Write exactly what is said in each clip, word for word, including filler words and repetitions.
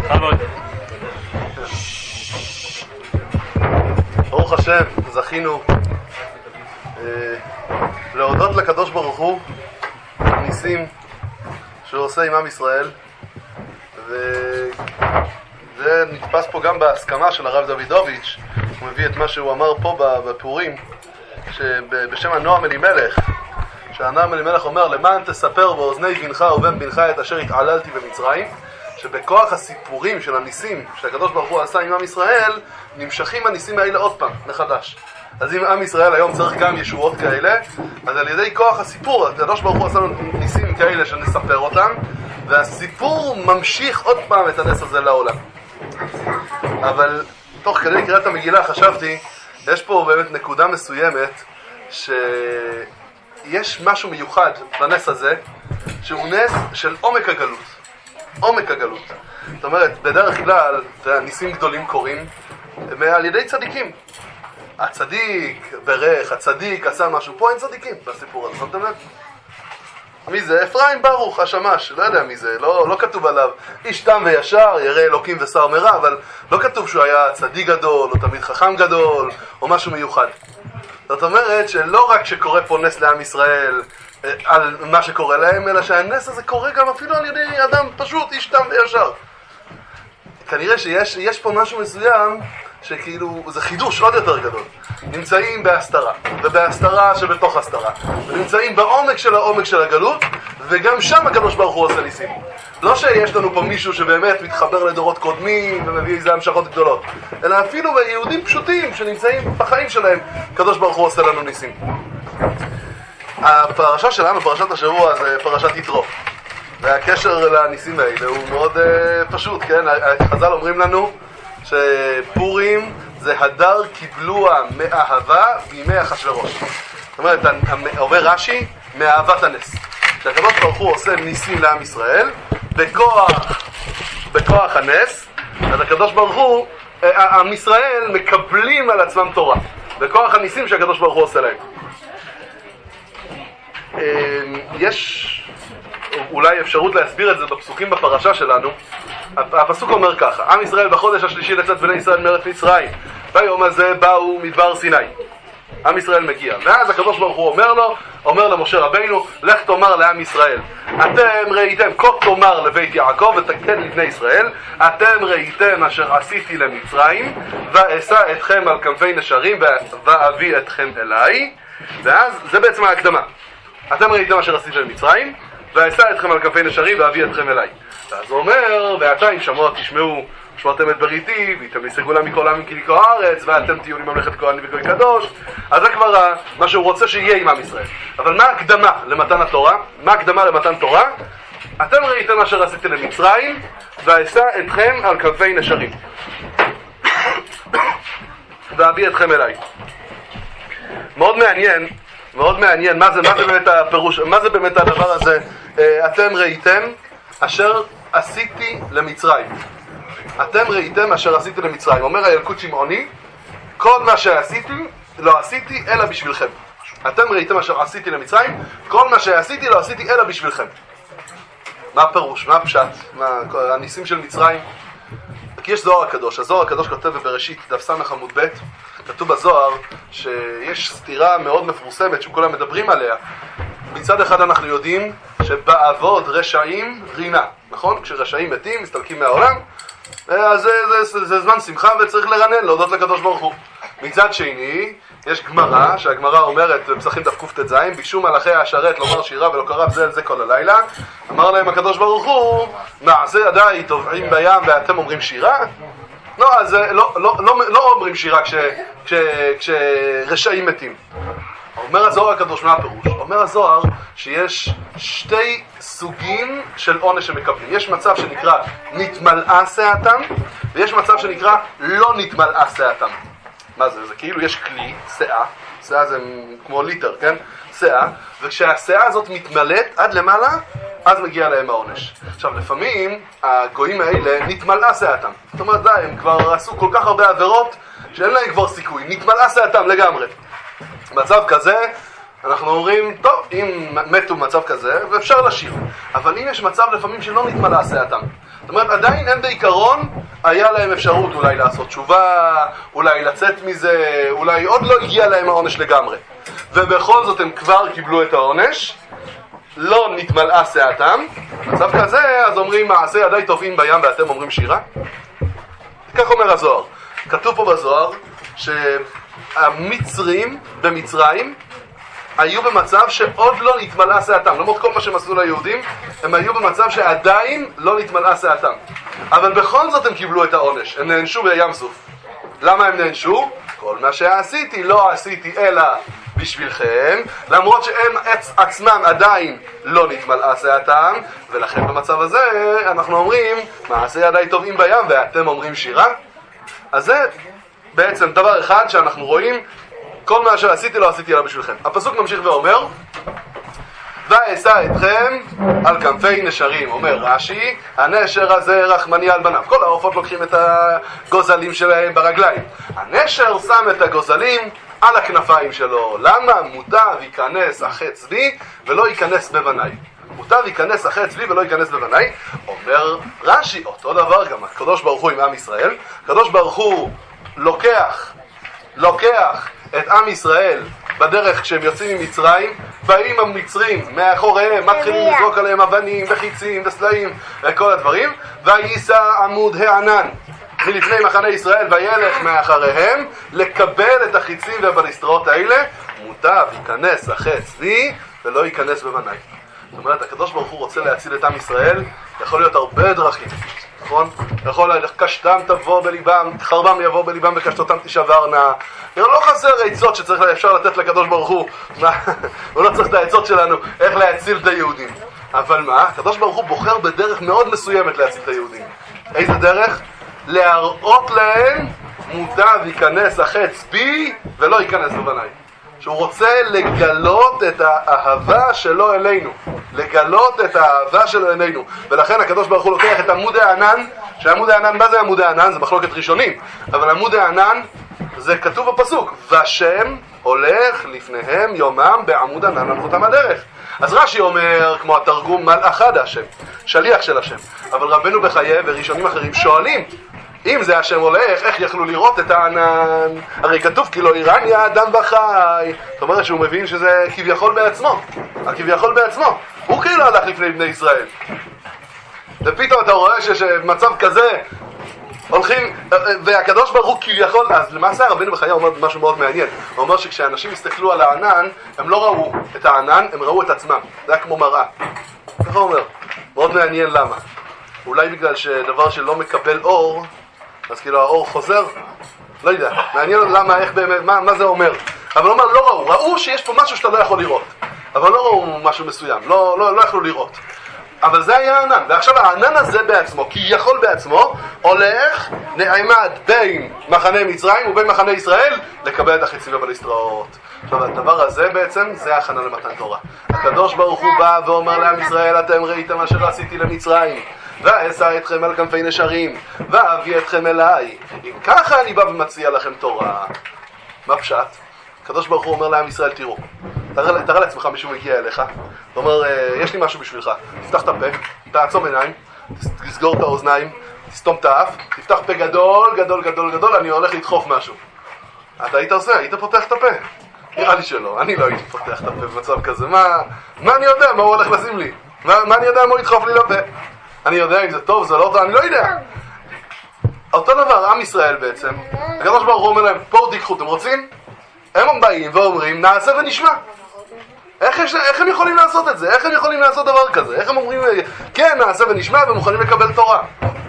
ברוך השם, זכינו להודות לקדוש ברוך הוא ניסים שהוא עושה עם עם ישראל, וזה נתפס פה גם בהסכמה של הרב דוידוביץ'. הוא מביא את מה שהוא אמר פה בפורים בשם הנועם אלימלך, שהנועם אלימלך אומר: למען תספר באוזני בנך ובן בנך את אשר התעללתי במצרים, שבכוח הסיפורים של הניסים שהקדוש ברוך הוא עשה עם עם ישראל נמשכים הניסים האלה עוד פעם מחדש. אז אם עם ישראל היום צריך גם ישועות כאלה, אז על ידי כוח הסיפור הקדוש ברוך הוא עשה לנו ניסים כאלה שנספר אותם, והסיפור ממשיך עוד פעם את הנס הזה לעולם. אבל תוך כדי קריאת המגילה חשבתי, יש פה באמת נקודה מסוימת שיש משהו מיוחד בנס הזה, שהוא נס של עומק הגלות. עומק הגלות. זאת אומרת, בדרך כלל ניסים גדולים קורים על ידי צדיקים. הצדיק ברך, הצדיק עשה משהו. פה אין צדיקים בסיפור הזה, שמתם לב? מי זה? אפרים ברוך השמש, לא יודע מי זה, לא, לא כתוב עליו איש תם וישר, ירא אלוקים ושר מרע, אבל לא כתוב שהוא היה צדיק גדול או תמיד חכם גדול או משהו מיוחד. זאת אומרת שלא רק שקורה פה נס לעם ישראל על מה שקורה להם, אלא שהנס הזה קורה גם אפילו על ידי אדם פשוט, איש תם וישר. כנראה שיש יש פה משהו מסוים שכאילו זה חידוש עוד יותר גדול. נמצאים בהסתרה, ובהסתרה שבתוך הסתרה, ונמצאים בעומק של העומק של הגלות, וגם שם הקדוש ברוך הוא עושה ניסים. לא שיש לנו פה מישהו שבאמת מתחבר לדורות קודמים ומביא איזה המשכות גדולות, אלא אפילו ביהודים פשוטים שנמצאים בחיים שלהם, הקדוש ברוך הוא עושה לנו ניסים. הפרשה שלנו, פרשת השבוע, זה פרשת יתרו, והקשר לניסים האלה הוא מאוד uh, פשוט, כן? חז"ל אומרים לנו שפורים זה הדר קיבלוה מאהבה בימי אחשוורוש. זאת אומרת, אומר רש"י, מאהבת הנס. שהקדוש ברוך הוא עושה ניסים לעם ישראל בכוח, בכוח הנס, אז הקדוש ברוך הוא, עם ישראל מקבלים על עצמם תורה בכוח הניסים שהקדוש ברוך הוא עושה להם. יש אולי אפשרות להסביר את זה בפסוקים בפרשה שלנו. הפסוק אומר ככה: עם ישראל בחודש השלישי לצאת בני ישראל מארץ מצרים, ביום הזה באו מדבר סיני. עם ישראל מגיע, ואז הקדוש ברוך הוא אומר לו, אומר למשה רבינו: לך תאמר לעם ישראל, אתם ראיתם, כה תאמר לבית יעקב ותקן לבני ישראל, אתם ראיתם אשר עשיתי למצרים, ואשא אתכם על כנפי נשרים ואביא אתכם אליי. ואז זה בעצם ההקדמה: אתם ראיתם אשר עשיתי למצרים, ואשא אתכם על כנפי נשרים ואביא אתכם אליי. ואז הוא אומר: ועתה אם שמוע תשמעו שמרתם את בריתי, ואיתם יסגולה מכל העמים כי כל הארץ, ואתם תהיו לי ממלכת כהנים וגוי קדוש. אז זה כבר מה שהוא רוצה שיהיה עם עם ישראל. אבל מה הקדמה למתן התורה? מה הקדמה למתן תורה? אתם ראיתם אשר עשיתי למצרים, ואשא אתכם על כנפי נשרים ואביא אתכם אליי. מאוד מעניין, מאוד מעניין מה זה, מה זה באמת הפירוש, מה זה באמת הדבר הזה, אתם ראיתם אשר עשיתי למצרים. אתם ראיתם אשר עשיתי למצרים. אומר הילקוט שמעוני, כל מה שעשיתי לא עשיתי אלא בשבילכם. אתם ראיתם אשר עשיתי למצרים, כל מה שעשיתי לא עשיתי אלא בשבילכם. מה הפירוש? מה הפשט? מה הניסים של מצרים? כי יש זוהר הקדוש. הזוהר הקדוש כותב בבראשית דף סמך עמוד ב', כתוב בזוהר שיש סתירה מאוד מפורסמת שכולם מדברים עליה. מצד אחד אנחנו יודעים שבעבוד רשעים רינה, נכון? כשרשעים מתים, מסתלקים מהעולם, אז זה, זה, זה, זה זמן שמחה וצריך לרנן, להודות לקדוש ברוך הוא. מצד שני, יש גמרא, שהגמרא אומרת בפסחים דף קט"ז, ביקשו מלאכי השרת לומר שירה ולא קרב זה על זה כל הלילה. אמר להם הקדוש ברוך הוא: מעשה ידיי טובעים בים ואתם אומרים שירה? לא, אז לא, לא, לא, לא אומרים שירה כש, כש, כשרשעים מתים. אומר הזוהר הקדוש, מה הפירוש? אומר הזוהר שיש שתי סוגים של עונש שמקבלים. יש מצב שנקרא נתמלאה שעתם, ויש מצב שנקרא לא נתמלאה שעתם. מה זה? זה כאילו יש כלי, שאה, שאה זה כמו ליטר, כן? שאה, וכשהשאה הזאת מתמלאת עד למעלה, אז מגיע להם העונש. עכשיו, לפעמים הגויים האלה נתמלאה שעתם. זאת אומרת, די, הם כבר עשו כל כך הרבה עבירות שאין להם כבר סיכוי. נתמלאה שעתם לגמרי. מצב כזה, אנחנו אומרים, טוב, אם מתו במצב כזה, ואפשר לשיר. אבל אם יש מצב לפעמים שלא נתמלא עשייתם, זאת אומרת, עדיין הם בעיקרון, היה להם אפשרות אולי לעשות תשובה, אולי לצאת מזה, אולי עוד לא הגיע להם העונש לגמרי. ובכל זאת הם כבר קיבלו את העונש, לא נתמלאה עשייתם. במצב כזה, אז אומרים, מעשה ידי טובעים בים ואתם אומרים שירה. כך אומר הזוהר. כתוב פה בזוהר, שהמצרים במצרים, היו במצב שעוד לא נתמלאה עשייתם. למרות כל מה שהם עשו ליהודים, הם היו במצב שעדיין לא נתמלאה עשייתם. אבל בכל זאת הם קיבלו את העונש. הם נענשו בים סוף. למה הם נענשו? כל מה שעשיתי לא עשיתי אלא בשבילכם, למרות שהם עצמם עדיין לא נתמלאה עשייתם, ולכן במצב הזה אנחנו אומרים, מעשה ידי טובעים בים ואתם אומרים שירה. אז זה בעצם דבר אחד שאנחנו רואים, כל מה שעשיתי לא עשיתי אלא בשבילכם. הפסוק ממשיך ואומר, ואשא אתכם על כנפי נשרים. אומר רש"י, הנשר הזה רחמני על בניו. כל העופות לוקחים את הגוזלים שלהם ברגליים. הנשר שם את הגוזלים על הכנפיים שלו. למה? מוטב ייכנס החץ בי ולא ייכנס בבניי. מוטב ייכנס החץ בי ולא ייכנס בבניי. אומר רש"י, אותו דבר גם הקדוש ברוך הוא עם עם ישראל. הקדוש ברוך הוא לוקח, לוקח את עם ישראל בדרך כשהם יוצאים ממצרים, באים המצרים מאחוריהם, מתחילים לזרוק עליהם אבנים וחיצים וסלעים וכל הדברים, ויישא עמוד הענן מלפני מחנה ישראל וילך מאחריהם לקבל את החיצים והבליסטרות האלה. מוטב ייכנס החץ בי ולא ייכנס בבניי. זאת אומרת, הקדוש ברוך הוא רוצה להציל את עם ישראל, יכול להיות הרבה דרכים, נכון? יכול להיות, קשתם תבוא בליבם, חרבם יבוא בליבם וקשתותם תשברנה. לא חסר עצות שצריך, אפשר לתת לקדוש ברוך הוא. הוא לא צריך את העצות שלנו, איך להציל את היהודים. אבל מה? הקדוש ברוך הוא בוחר בדרך מאוד מסוימת להציל את היהודים. איזה דרך? להראות להם, מוטב ייכנס החץ בי ולא ייכנס בבניי. שהוא רוצה לגלות את האהבה שלו אלינו, לגלות את האהבה שלו אלינו. ולכן הקדוש ברוך הוא לוקח את עמוד הענן, שעמוד הענן, מה זה עמוד הענן? זה מחלוקת ראשונים, אבל עמוד הענן זה כתוב בפסוק, והשם הולך לפניהם יומם בעמוד ענן על חותם הדרך. אז רש"י אומר, כמו התרגום, מלאכד השם, שליח של השם. אבל רבנו בחיי וראשונים אחרים שואלים, אם זה השם הולך, איך יכלו לראות את הענן? הרי כתוב כי לא יראני האדם וחי. זאת אומרת שהוא מבין שזה כביכול בעצמו, הכביכול בעצמו. הוא כאילו הלך לפני בני ישראל. ופתאום אתה רואה שיש מצב כזה, הולכים, והקדוש ברוך הוא כביכול, אז למעשה הרבנו בחיי אומר משהו מאוד מעניין. הוא אומר שכשאנשים הסתכלו על הענן, הם לא ראו את הענן, הם ראו את עצמם. זה היה כמו מראה. ככה הוא אומר. מאוד מעניין למה. אולי בגלל שדבר שלא מקבל אור, אז כאילו האור חוזר, לא יודע, מעניין למה, איך באמת, מה, מה זה אומר. אבל הוא אומר, לא ראו, ראו שיש פה משהו שאתה לא יכול לראות, אבל לא ראו משהו מסוים, לא, לא, לא יכלו לראות. אבל זה היה הענן, ועכשיו הענן הזה בעצמו, כי יכול בעצמו, הולך, נעמד בין מחנה מצרים ובין מחנה ישראל, לקבל את החיצים והבליסטראות. עכשיו הדבר הזה בעצם, זה הכנה למתן תורה. הקדוש ברוך הוא בא ואומר לעם ישראל, אתם ראיתם אשר עשיתי למצרים, ואשא אתכם על כנפי נשרים, ואביא אתכם אליי. אם ככה אני בא ומציע לכם תורה. מה פשט? הקדוש ברוך הוא אומר לעם ישראל, תראו, תראה, תראה לעצמך מישהו מגיע אליך, הוא אומר, יש לי משהו בשבילך, תפתח את הפה, תעצום עיניים, תסגור את האוזניים, תסתום את האף, תפתח פה גדול, גדול, גדול, גדול, אני הולך לדחוף משהו. אתה היית עושה, היית פותח את הפה? נראה לי שלא, אני לא הייתי פותח את הפה במצב כזה. מה, מה אני יודע, מה הוא הולך לשים לי? מה, מה אני יודע, מה הוא ידחוף לי לפה? אני יודע אם זה טוב, זה לא טוב, אני לא יודע. אותו דבר, עם ישראל בעצם, הקדוש ברוך הוא אומר להם, פה תיקחו, אתם רוצים? הם באים ואומרים, נעשה ונשמע. איך, יש, איך הם יכולים לעשות את זה? איך הם יכולים לעשות דבר כזה? איך הם אומרים, כן, נעשה ונשמע, ומוכנים לקבל תורה?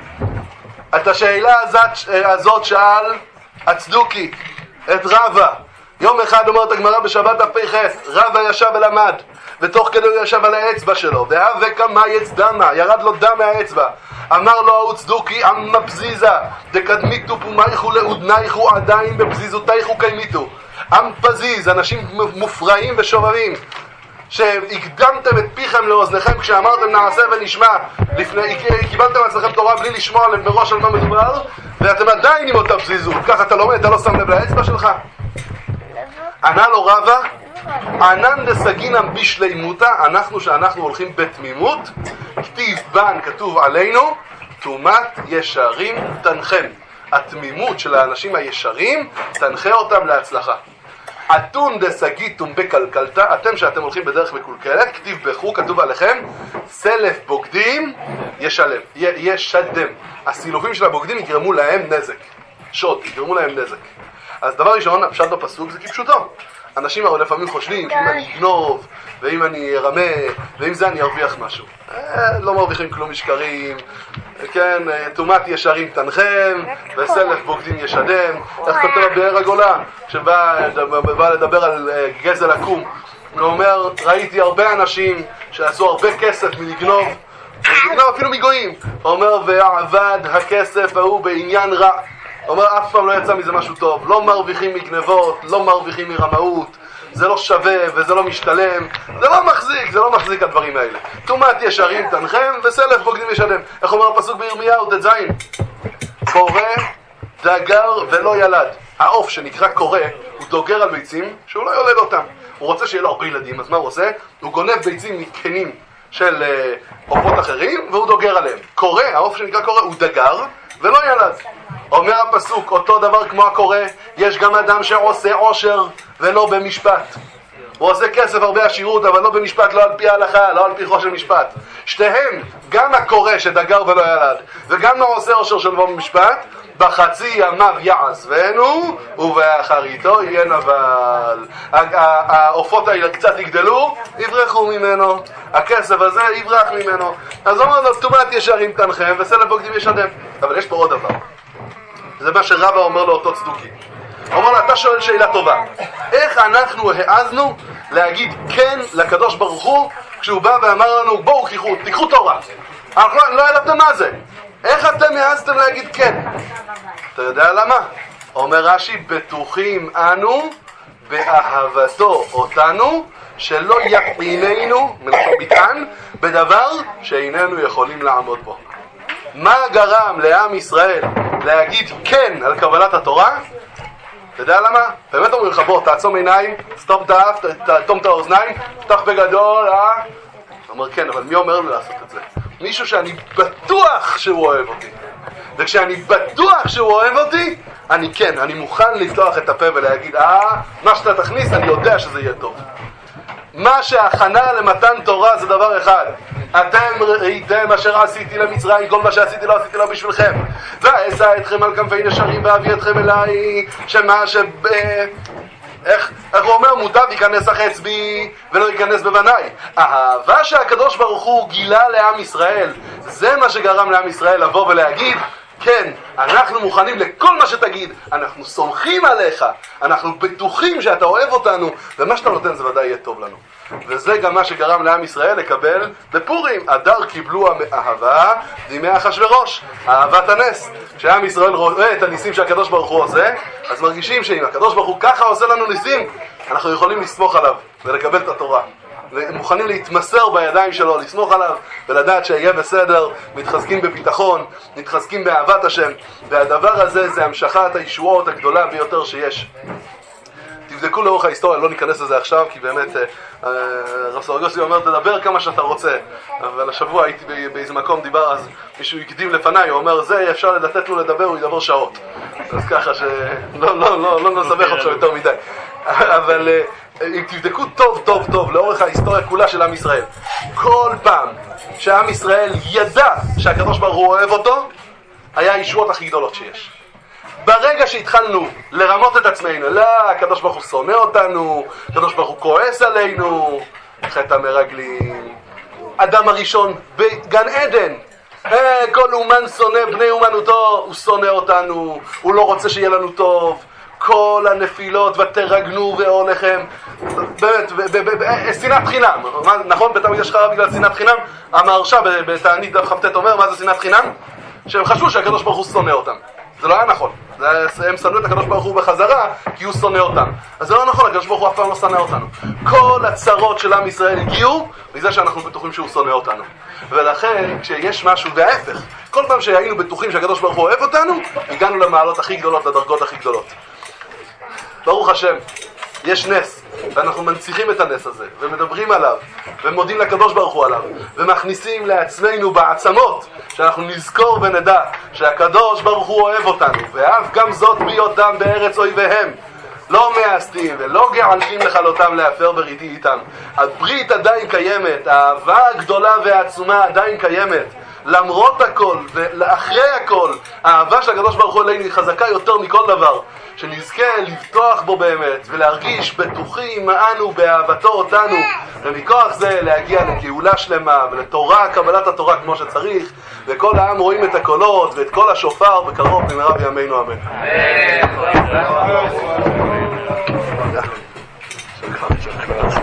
את השאלה הזאת, הזאת שאל הצדוקי, את רבא. יום אחד אומרת הגמרא בשבת הפ"ח, רבא ישב ולמד, ותוך כדי הוא ישב על האצבע שלו, והווה כמה יץ דמה, ירד לו דם מהאצבע. אמר לו ההוא צדוקי, אמה פזיזה, דקדמיתו פומייכו לאודנייכו עדיין בפזיזותייכו קיימיתו. עם פזיז, אנשים מופרעים ושובבים, שהקדמתם את פיכם לאוזניכם כשאמרתם נעשה ונשמע, לפני, קיבלתם לעצמכם תורה בלי לשמוע מראש על מה מדובר, ואתם עדיין עם אותה פזיזות. ככה אתה לומד, אתה לא שם לב לאצבע שלך? ענה לו רבא, ענן דסגינם בשלימותה, אנחנו שאנחנו הולכים בתמימות, כתיב בן כתוב עלינו, תומת ישרים תנחם. התמימות של האנשים הישרים תנחה אותם להצלחה. אתון דסגיתום בקלקלתה, אתם שאתם הולכים בדרך מקולקלת, כתיב בחו, כתוב עליכם, סלף בוגדים ישלם, ישדם. הסילופים של הבוגדים יגרמו להם נזק, שוד, יגרמו להם נזק. אז דבר ראשון, הפשט בפסוק זה כפשוטו. אנשים הרי לפעמים חושבים שאם אני אגנוב, ואם אני ארמה, ואם זה אני ארוויח משהו. אה, לא מרוויחים כלום משקרים, כן, תומת ישרים תנחם, וסלף בוגדים ישדם. איך כותב הבאר הגולה, שבא לדבר על גזל עקום. הוא אומר, ראיתי הרבה אנשים שעשו הרבה כסף מלגנוב, ולגנוב אפילו מגויים. הוא אומר, ועבד הכסף ההוא בעניין רע. הוא אומר, אף פעם לא יצא מזה משהו טוב. לא מרוויחים מגנבות, לא מרוויחים מרמאות. זה לא שווה וזה לא משתלם. זה לא מחזיק, זה לא מחזיק הדברים האלה. תומת ישרים תנחם וסלף בוגדים ישדם. איך אומר הפסוק בירמיהו ט"ז? קורא, דגר ולא ילד. העוף שנקרא קורא, הוא דוגר על ביצים שהוא לא יולד אותם. הוא רוצה שיהיה לו הרבה ילדים, אז מה הוא עושה? הוא גונב ביצים מקנים של עופות אחרים והוא דוגר עליהם. קורא, העוף שנקרא קורא, הוא דגר ולא ילד. אומר הפסוק, אותו דבר כמו הקורא, יש גם אדם שעושה עושר ולא במשפט. הוא עושה כסף הרבה עשירות, אבל לא במשפט, לא על פי ההלכה, לא על פי חוק של משפט. שתיהם, גם הקורא שדגר ולא ילד, וגם העושה עושר שלא במשפט, בחצי ימיו יעזבנו, ובאחריתו יהיה נבל. העופות האלה קצת יגדלו, יברחו ממנו. הכסף הזה יברח ממנו. אז אומר לו, תומת ישרים תנחם, וסלף בוגדים ישדם. אבל יש פה עוד דבר. זה מה שרבא אומר לאותו צדוקי. הוא אומר לו, אתה שואל שאלה טובה. איך אנחנו העזנו להגיד כן לקדוש ברוך הוא, כשהוא בא ואמר לנו, בואו קחו, תיקחו תורה. אנחנו לא ידעתם מה זה. איך אתם העזתם להגיד כן? אתה יודע למה? אומר רש"י, בטוחים אנו באהבתו אותנו, שלא יפיננו, מלשון ביטען, בדבר שאיננו יכולים לעמוד בו. מה גרם לעם ישראל להגיד כן על קבלת התורה? אתה יודע למה? באמת אומרים לך, בוא, תעצום עיניים, סתום את האף, תאטום את האוזניים, פתח בגדול, אה? הוא אומר, כן, אבל מי אומר לי לעשות את זה? מישהו שאני בטוח שהוא אוהב אותי. וכשאני בטוח שהוא אוהב אותי, אני כן, אני מוכן לפתוח את הפה ולהגיד, אה, מה שאתה תכניס, אני יודע שזה יהיה טוב. מה שההכנה למתן תורה זה דבר אחד. אתם ראיתם אשר עשיתי למצרים, כל מה שעשיתי לא עשיתי לו בשבילכם. ואשא אתכם על כנפי נשרים ואביא אתכם אליי, שמה ש... איך, איך הוא אומר? מוטב ייכנס החץ בי ולא ייכנס בבניי. האהבה שהקדוש ברוך הוא גילה לעם ישראל, זה מה שגרם לעם ישראל לבוא ולהגיד, כן, אנחנו מוכנים לכל מה שתגיד, אנחנו סומכים עליך, אנחנו בטוחים שאתה אוהב אותנו, ומה שאתה נותן זה ודאי יהיה טוב לנו. וזה גם מה שגרם לעם ישראל לקבל בפורים. אדר קיבלו אהבה דימי אחשוורוש, אהבת הנס. כשעם ישראל רואה את הניסים שהקדוש ברוך הוא עושה, אז מרגישים שאם הקדוש ברוך הוא ככה עושה לנו ניסים, אנחנו יכולים לסמוך עליו ולקבל את התורה. ומוכנים להתמסר בידיים שלו, לסמוך עליו ולדעת שיהיה בסדר. מתחזקים בביטחון, מתחזקים באהבת השם, והדבר הזה זה המשכת הישועות הגדולה ביותר שיש. תבדקו לאורך ההיסטוריה, לא ניכנס לזה עכשיו, כי באמת רב סרגוסי אומר, תדבר כמה שאתה רוצה. אבל השבוע הייתי באיזה מקום, דיבר, אז מישהו יקדים לפניי, הוא אומר, זה אפשר לתת לו לדבר, הוא ידבר שעות. אז ככה שלא לא, לא, לא נסבך עכשיו יותר מדי. אבל אם תבדקו טוב טוב טוב לאורך ההיסטוריה כולה של עם ישראל, כל פעם שעם ישראל ידע שהקדוש ברוך הוא אוהב אותו, היה הישועות הכי גדולות שיש. ברגע שהתחלנו לרמות את עצמנו, לא, הקדוש ברוך הוא שונא אותנו, הקדוש ברוך הוא כועס עלינו, חטא המרגלים, אדם הראשון בגן עדן, כל אומן שונא בני אומנותו, הוא שונא אותנו, הוא לא רוצה שיהיה לנו טוב, כל הנפילות ותרגנו והולכם, באמת, שנאת חינם, נכון? בתמיד יש חרב בגלל שנאת חינם, המהרש"א בתענית דף כ"ט אומר, מה זה שנאת חינם? שהם חשבו שהקדוש ברוך הוא שונא אותם. זה לא היה נכון. הם שנאו את הקדוש ברוך הוא בחזרה כי הוא שונא אותם. אז זה לא נכון, הקדוש ברוך הוא אף פעם לא שונא אותנו. כל הצרות של עם ישראל הגיעו בזה שאנחנו בטוחים שהוא שונא אותנו. ולכן כשיש משהו בהפך, כל פעם שהיינו בטוחים שהקדוש ברוך הוא אוהב אותנו, הגענו למעלות הכי גדולות, לדרגות הכי גדולות. ברוך השם, יש נס ואנחנו מנציחים את הנס הזה, ומדברים עליו, ומודים לקדוש ברוך הוא עליו, ומכניסים לעצמנו בעצמות, שאנחנו נזכור ונדע שהקדוש ברוך הוא אוהב אותנו, ואף גם זאת בהיותם בארץ אויביהם. לא מאסתים ולא געלתים לכלותם להפר בריתי איתם. הברית עדיין קיימת, האהבה הגדולה והעצומה עדיין קיימת. למרות הכל ולאחרי הכל, האהבה של הקדוש ברוך הוא אלינו היא חזקה יותר מכל דבר. שנזכה לבטוח בו באמת ולהרגיש בטוחים אנו באהבתו אותנו, ומכוח זה להגיע לגאולה שלמה ולתורה, קבלת התורה כמו שצריך, וכל העם רואים את הקולות ואת כל השופר בקרוב במהרה בימינו אמן. אמן.